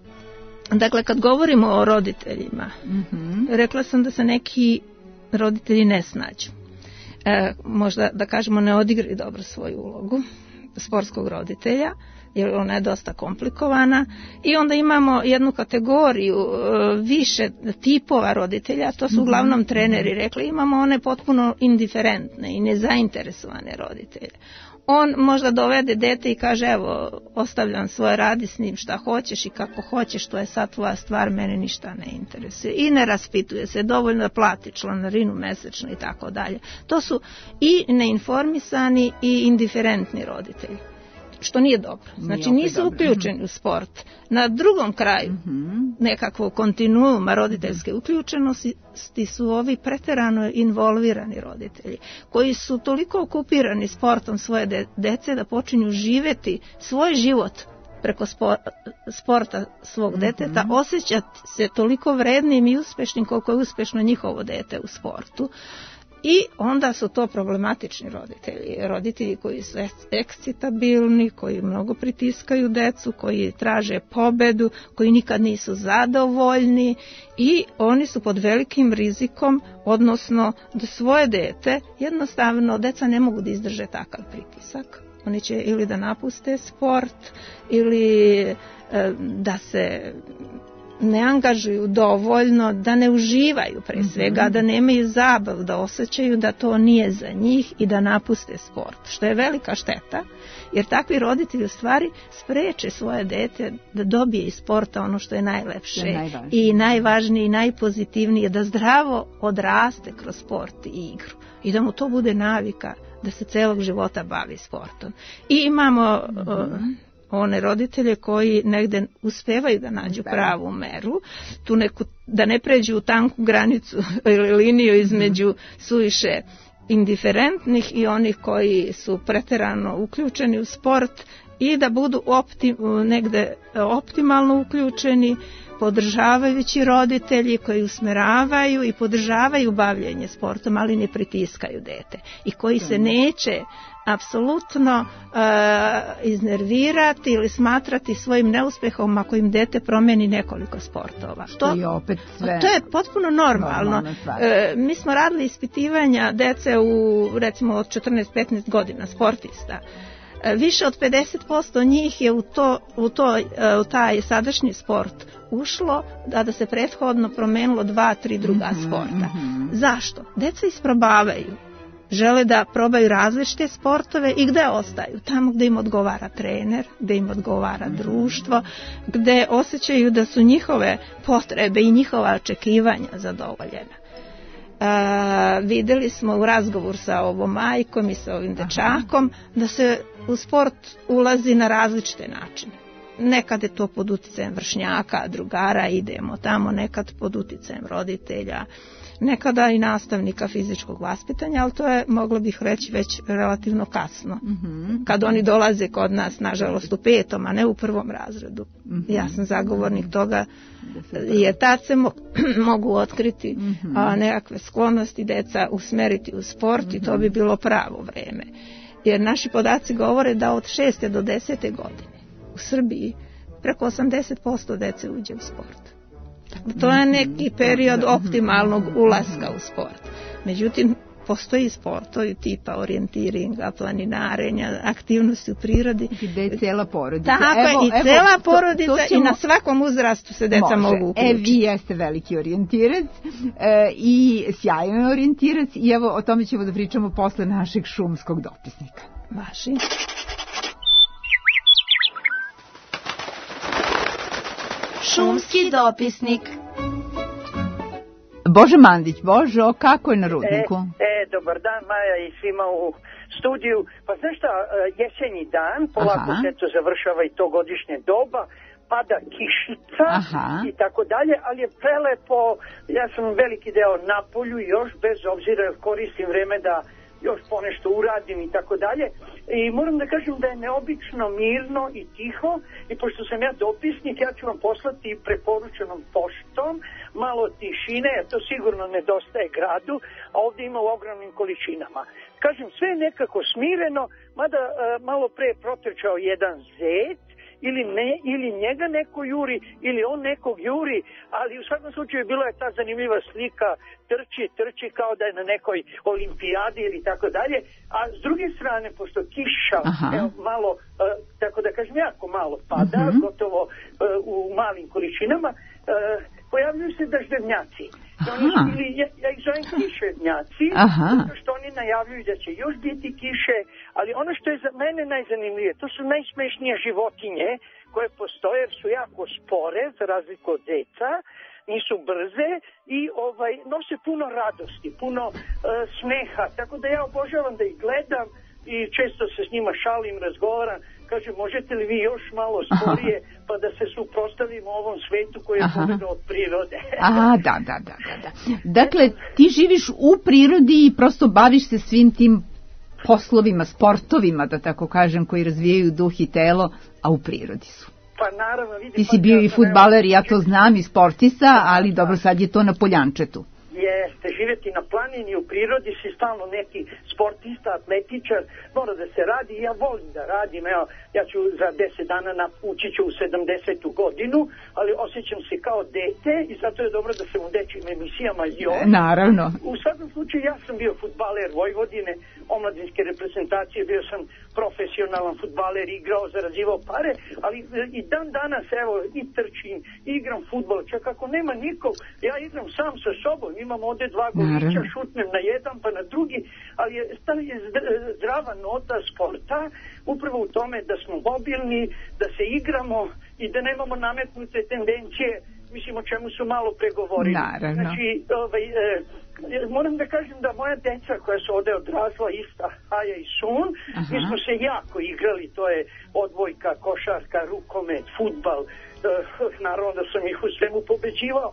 Dakle, kad govorimo o roditeljima, mm-hmm. rekla sam da se neki roditelji ne snađu. E, možda da kažemo ne odigraju dobro svoju ulogu sportskog roditelja, jer ona je dosta komplikovana, i onda imamo jednu kategoriju više tipova roditelja, to su uglavnom treneri rekli, imamo one potpuno indiferentne i nezainteresovane roditelje. On možda dovede dete i kaže, evo, ostavljam svoje, radi s njim šta hoćeš i kako hoćeš, to je sad tvoja stvar, mene ništa ne interesuje. I ne raspituje se, dovoljno da plati članarinu mesečno i tako dalje. To su i neinformisani i indiferentni roditelji, što nije dobro. Znači nisu dobro. Uključeni u sport. Na drugom kraju mm-hmm. nekakvog kontinuuma roditeljske uključenosti su ovi preterano involvirani roditelji, koji su toliko okupirani sportom svoje de- dece da počinju živjeti svoj život preko sporta svog deteta, mm-hmm. osjećati se toliko vrednim i uspešnim koliko je uspešno njihovo dete u sportu. I onda su to problematični roditelji, roditelji koji su ekscitabilni, koji mnogo pritiskaju decu, koji traže pobedu, koji nikad nisu zadovoljni i oni su pod velikim rizikom, odnosno da svoje dete, jednostavno deca ne mogu da izdrže takav pritisak. Oni će ili da napuste sport ili e, da se ne angažuju dovoljno, da ne uživaju pre svega, da nemaju zabav, da osjećaju da to nije za njih i da napuste sport, što je velika šteta, jer takvi roditelji u stvari spreče svoje dete da dobije iz sporta ono što je najlepše i najvažnije i najpozitivnije, da zdravo odraste kroz sport i igru i da mu to bude navika da se celog života bavi sportom. I imamo mm-hmm. one roditelje koji negde uspevaju da nađu pravu meru, tu neku, da ne pređu u tanku granicu ili liniju između suviše indiferentnih i onih koji su preterano uključeni u sport i da budu optim, negde optimalno uključeni, podržavajući roditelji koji usmeravaju i podržavaju bavljenje sportom, ali ne pritiskaju dete i koji se neće apsolutno uh, iznervirati ili smatrati svojim neuspehom ako im dete promeni nekoliko sportova. Što je opet sve to je potpuno normalno. Uh, mi smo radili ispitivanja dece u recimo od četrnaest do petnaest godina sportista. Uh, više od pedeset posto njih je u, to, u, to, uh, u taj sadašnji sport ušlo da, da se prethodno promenilo dva, tri druga mm-hmm, sporta. Mm-hmm. Zašto? Deca isprobavaju. Žele da probaju različite sportove i gde ostaju? Tamo gde im odgovara trener, gde im odgovara društvo, gde osjećaju da su njihove potrebe i njihova očekivanja zadovoljena. E, videli smo u razgovor sa ovom majkom i sa ovim dečakom da se u sport ulazi na različite načine. Nekad je to pod uticajem vršnjaka, drugara, idemo tamo, nekad pod uticajem roditelja, nekada i nastavnika fizičkog vaspitanja, ali to je, mogla bih reći, već relativno kasno. Mm-hmm. Kad oni dolaze kod nas, nažalost, u petom, a ne u prvom razredu. Mm-hmm. Ja sam zagovornik toga, jer tad se mo- mogu otkriti mm-hmm. a, nekakve sklonosti deca usmeriti u sport mm-hmm. i to bi bilo pravo vreme. Jer naši podaci govore da od šeste do desete godine u Srbiji preko osamdeset posto dece uđe u sport. To je neki period optimalnog ulaska u sport. Međutim, postoji sportovi tipa orijentiringa, planinarenja, aktivnosti u prirodi. Gde je cijela porodica. Tako je, i evo, cijela porodica to, to ćemo... i na svakom uzrastu se deca Može. mogu uključiti. E, vi jeste veliki orijentirac e, i sjajan orijentirac i evo o tome ćemo da pričamo posle našeg šumskog dopisnika. Vaši. Šumski dopisnik. Božo Mandić, Božo, kako je na rudniku? E, e, dobar dan, Maja i svima u studiju. Pa znaš šta, jesenji dan, polako se to završava i to godišnje doba, pada kišica Aha. i tako dalje, ali je prelepo, ja sam veliki deo na polju još, bez obzira koristim vreme da još ponešto uradim i tako dalje. I moram da kažem da je neobično mirno i tiho i pošto sam ja dopisnik, ja ću vam poslati preporučenom poštom malo tišine, jer to sigurno nedostaje gradu, a ovdje ima u ogromnim količinama. Kažem, sve je nekako smireno, mada e, malo pre je protrčao jedan zec, ili, ne, ili njega neko juri, ili on nekog juri, ali u svakom slučaju bila je ta zanimljiva slika, trči, trči kao da je na nekoj olimpijadi ili tako dalje, a s druge strane, pošto kiša evo, malo, uh, tako da kažem, jako malo pada, uh-huh. gotovo uh, u malim količinama, uh, pojavljuju se daždevnjaci. Oni su bili, ja, ja ih zovem kiševnjaci, što oni najavljuju da će još biti kiše, ali ono što je za mene najzanimljivije, to su najsmešnije životinje koje postoje, jer su jako spore, za razliku od zeca, nisu brze i ovaj nose puno radosti, puno uh, smeha, tako da ja obožavam da ih gledam i često se s njima šalim, razgovaram, kažem, možete li vi još malo sporije, Aha. pa da se suprotstavimo ovom svetu koji je pobegao od prirode. Aha, da, da, da, da, da. Dakle, ti živiš u prirodi i prosto baviš se svim tim poslovima, sportovima, da tako kažem, koji razvijaju duh i telo, a u prirodi su. Pa naravno, vidim... Ti si bio i fudbaler, ja to znam, i sportista, ali dobro, sad je to na Poljančetu. Jeste, živjeti na planini u prirodi, si stalno neki sportista, atletičar, mora da se radi i ja volim da radim, evo, ja ću za deset dana na, ući ću u sedamdesetu godinu, ali osjećam se kao dete i zato je dobro da sam u dečjim emisijama još. Naravno. U svakom slučaju ja sam bio fudbaler Vojvodine, omladinske reprezentacije, bio sam profesionalan fudbaler, igrao, zarazivao pare, ali i dan danas, evo, i trčim, igram fudbal, čak ako nema nikog, ja igram sam sa sobom, imam ovde dva golića, šutnem na jedan pa na drugi, ali je, je zdrava nota sporta upravo u tome da smo mobilni, da se igramo i da nemamo nametnute tendencije, mislim o čemu su malo pregovorili. Naravno. Znači, ovaj, e, moram da kažem da moja deca koja su ovde odrasla, ista Haja i Sun, aha, mi smo se jako igrali, to je odbojka, košarka, rukomet, fudbal, e, naravno da sam ih u svemu pobeđivao.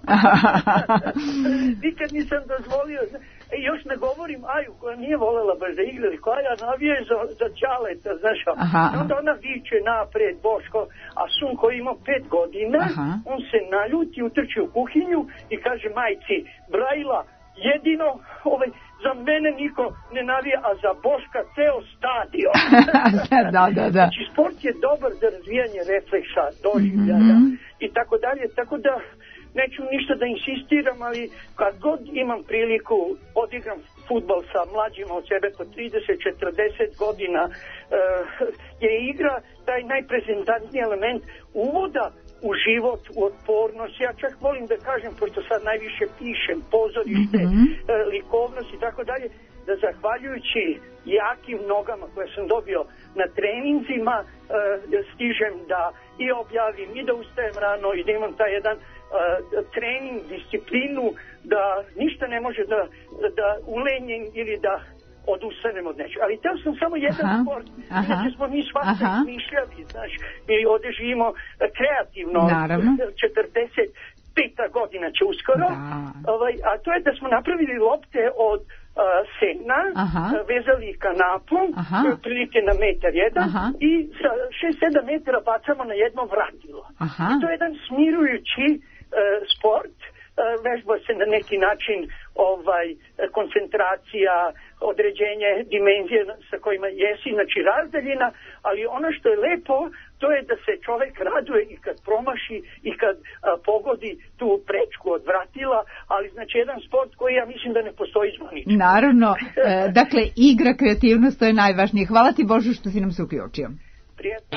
Nikad nisam dozvolio, e, još ne govorim Aju koja nije volela baš da igrali, koja ja navije za, za Ćaleta, znaš, onda ona viče napred, Boško, a Sun koji ima pet godina, aha, on se naljuti, utrči u kuhinju i kaže majci, Brajla, jedino ovaj, za mene niko ne navija, a za Boška ceo stadion. Da, da, da. Znači, sport je dobar za razvijanje refleksa, doživljaja, mm-hmm, i tako dalje, tako da neću ništa da insistiram, ali kad god imam priliku odigram fudbal sa mlađima od sebe po trideset do četrdeset godina, uh, je igra taj najprezentantniji element uvoda u život, u otpornost. Ja čak volim da kažem, pošto sad najviše pišem, pozorište, mm-hmm, likovnost i tako dalje, da zahvaljujući jakim nogama koje sam dobio na treninzima, stižem da i objavim i da ustajem rano i da imam taj jedan trening, disciplinu, da ništa ne može da, da ulenjem ili da odustanem od nečega. Ali teo sam samo jedan, aha, sport, znači smo mi svakako smišljavi, znaš, mi ovde živimo kreativno, naravno, četrdeset peta godina će uskoro, ovaj, a to je da smo napravili lopte od uh, sena, aha, vezali kanapom, prilike na metar jedan, aha, i sa šest sedam metara bacamo na jedno vratilo. Aha. To je jedan smirujući uh, sport, uh, vežba se na neki način ovaj, koncentracija, određenje dimenzije sa kojima jesi, znači razdaljina, ali ono što je lepo, to je da se čovek raduje i kad promaši i kad a, pogodi tu prečku od vratila, ali znači jedan sport koji ja mislim da ne postoji zvanično. Naravno, e, dakle igra, kreativnost, to je najvažnije. Hvala ti Bože što si nam se uključio. Prijatno.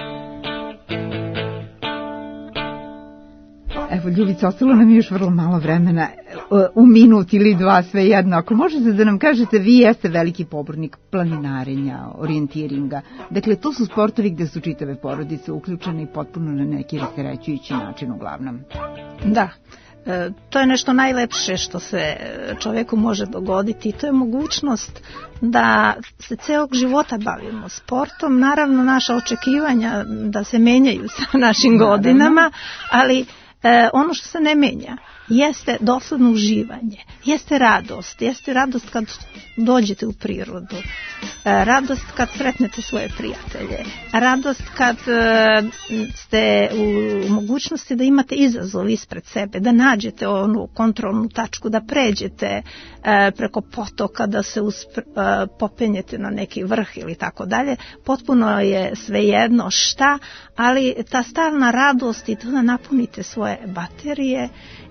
Evo, Ljubica, ostalo nam je još vrlo malo vremena, u minut ili dva, sve jedno. Ako možete da nam kažete, vi jeste veliki pobornik planinarenja, orijentiringa. Dakle, to su sportovi gde su čitave porodice uključene i potpuno na neki rasterećujući način uglavnom. Da. E, to je nešto najlepše što se čoveku može dogoditi i to je mogućnost da se celog života bavimo sportom. Naravno, naša očekivanja da se menjaju sa našim godinama, ali E, ono što se ne menja jeste dosledno uživanje, jeste radost, jeste radost kad dođete u prirodu, e, radost kad sretnete svoje prijatelje, radost kad e, ste u mogućnosti da imate izazov ispred sebe, da nađete onu kontrolnu tačku, da pređete e, preko potoka, da se uspre, e, popenjete na neki vrh ili tako dalje. Potpuno je svejedno šta, ali ta stalna radost i to da napunite svoje baterije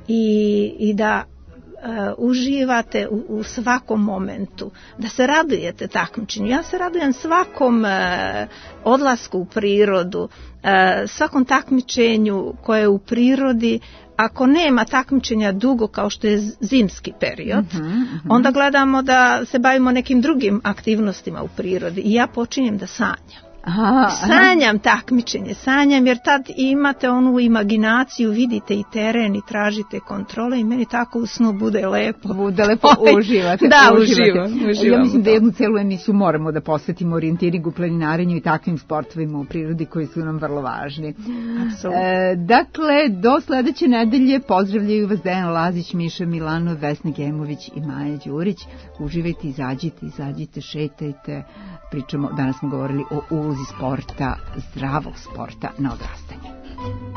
i, i da e, uživate u, u svakom momentu, da se radujete takmičenju. Ja se radujem svakom e, odlasku u prirodu, e, svakom takmičenju koje je u prirodi. Ako nema takmičenja dugo kao što je zimski period, uh-huh, uh-huh, onda gledamo da se bavimo nekim drugim aktivnostima u prirodi i ja počinjem da sanjam. Aha, sanjam takmičenje, sanjam jer tad imate onu imaginaciju, vidite i teren i tražite kontrole i meni tako u snu bude lepo. Bude lepo, uživate. Da, uživam. Ja mislim da jednu celu emisiju moramo da posvetimo orijentiringu, planinarenju i takvim sportovima u prirodi koji su nam vrlo važni. E, dakle, do sledeće nedelje pozdravljaju vas Dejan Lazić, Miša Milanov, Vesna Gemović i Maja Đurić. Uživajte, izađite, izađite, šetajte. Pričamo, danas smo govorili o ulozi sporta, zdravog sporta na odrastanje.